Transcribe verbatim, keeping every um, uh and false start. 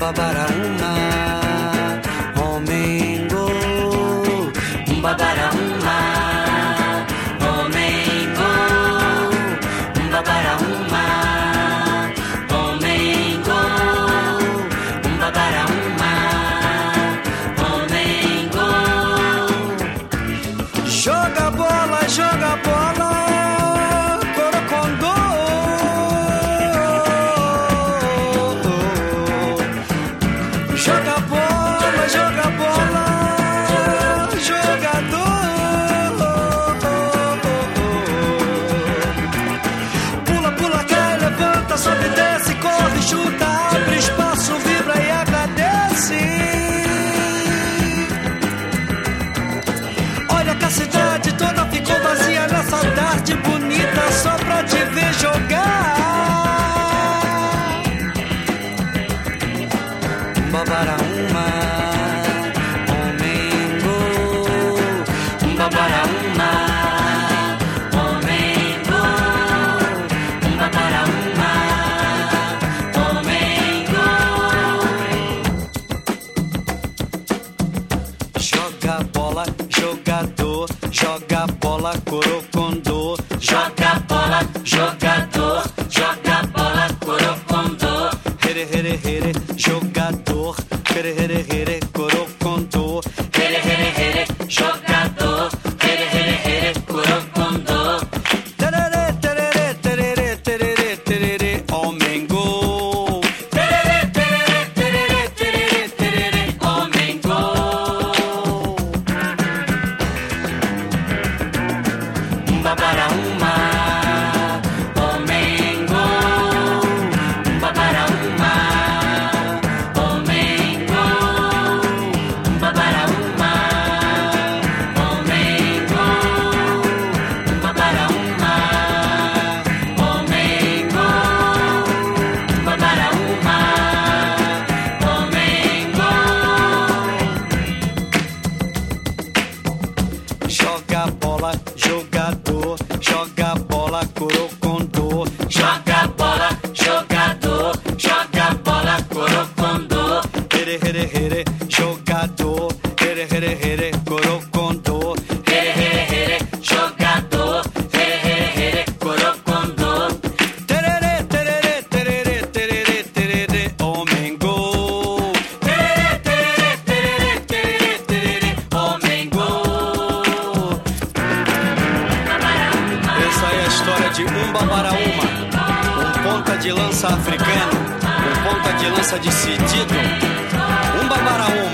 Umbabaraúma, Omengo, Umbabaraúma, Omengo, Umbabaraúma, Omengo, Umbabaraúma, Omengo. Joga bola, joga bola, Corocondô. Joga bola, joga bola, jogador. Pula, pula, cai, levanta, sobe, desce, corre, chuta, abre espaço, vibra e agradece. Olha que a cidade toda ficou vazia nessa tarde bonita só pra te ver jogar. Umbabaraúma, Omengo, Umbabaraúma, Omengo, Umbabaraúma, Omengo. Joga bola, jogador, joga bola, Corocondô. Joga bola, jogador, joga bola, Corocondô. Here, here, here, jogador. Here, here, here, Corocondô. Here, here, here, jogador. Here, here, here, Corocondô. Tererê, tererê, tererê, tererê, tererê, Omengo. Tererê, tererê, tererê, tererê, tererê, Omengo. Umbabaraúma, Omengo, Umbabaraúma, Omengo, Umbabaraúma, Omengo, Umbabaraúma, Omengo, Umbabaraúma, Omengo. Joga bola, jogador, joga bola, Corocondô. Joga bola, jogador, joga bola, Corocondô. Here, here, here, jogador. Here, here, here, Corocondô. Here, here, here, jogador. Here, here, here, Corocondô. Tererê, tererê, tererê, tererê, tererê, Omengo. Tererê, tererê, tererê, tererê, tererê, Omengo. Essa é a história de Umbabaraúma, um ponta de lança africano, um ponta de lança decidido. Umbabaraúma.